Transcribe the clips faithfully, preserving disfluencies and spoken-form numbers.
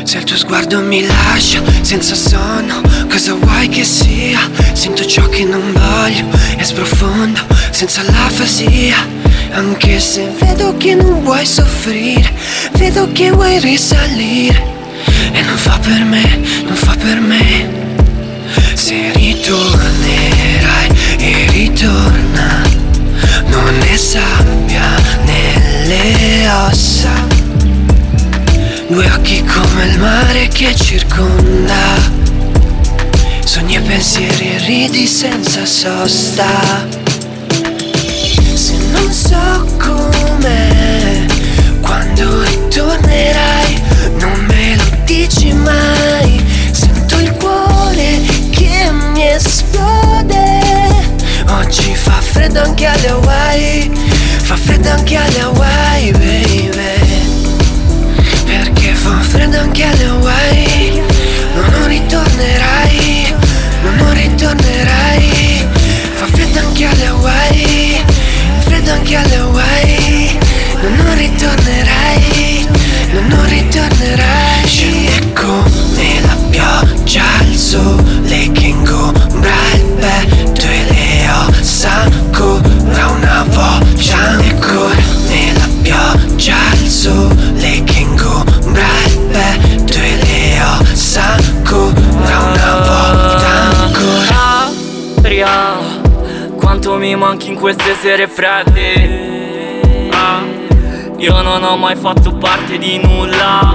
Se il tuo sguardo mi lascia senza sonno, cosa vuoi che sia? Sento ciò che non voglio e sprofondo senza l'afasia. Anche se vedo che non vuoi soffrire, vedo che vuoi risalire, e non fa per me, non fa per me. Se ritornerai e ritorna, non ne sabbia nelle ossa, due occhi come il mare che circonda, sogni e pensieri e ridi senza sosta. Se non so com'è quando ritornerai, non me lo dici mai. Sento il cuore che mi esplode. Oggi fa freddo anche alle Hawaii, fa freddo anche alle Hawaii, baby. Perché fa freddo anche alle Hawaii. No, non ritornerai, no, non ritornerai. Fa freddo anche alle Hawaii, freddo anche alle Hawaii. No, non ritornerai, no, non ritornerai. Scende come la pioggia, il sole che ingombra il petto e le ossa, ancora una volta. Ancora nella pioggia, il sole che ingombra il petto e le ossa, ancora una volta. Ancora aria, quanto mi manchi in queste sere fredde. Ah, io non ho mai fatto parte di nulla.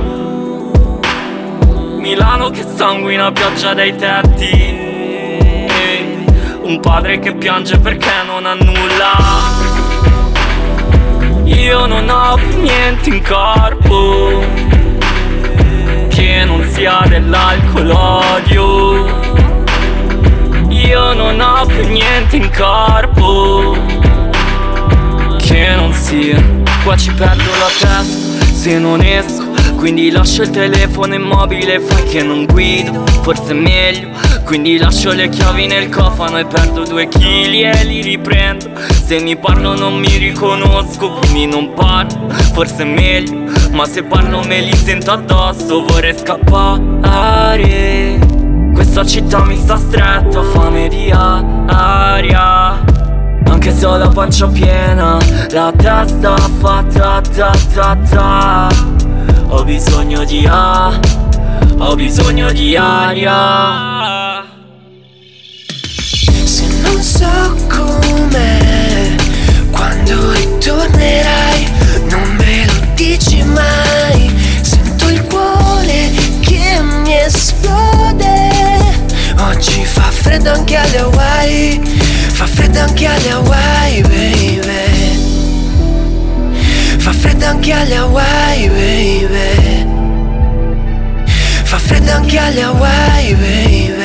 Milano che sanguina, pioggia dai tetti, e un padre che piange perché non ha nulla. Io non ho più niente in corpo che non sia dell'alcol, odio. Io non ho più niente in corpo che non sia. Qua ci perdo la testa se non esco, quindi lascio il telefono immobile, fai che non guido, forse è meglio. Quindi lascio le chiavi nel cofano e perdo due chili e li riprendo. Se mi parlo non mi riconosco, quindi non parlo, forse è meglio. Ma se parlo me li sento addosso, vorrei scappare. Questa città mi sta stretta, fame di aria. Anche se ho la pancia piena, la testa fatta ta ta ta. Ho bisogno di a, ho bisogno di aria. Se non so com'è quando ritornerai, non me lo dici mai. Sento il cuore che mi esplode. Oggi fa freddo anche alle Hawaii, fa freddo anche alle Hawaii, baby. Fa freddo anche alle Hawaii, baby. Fa freddo anche alle Hawaii, baby.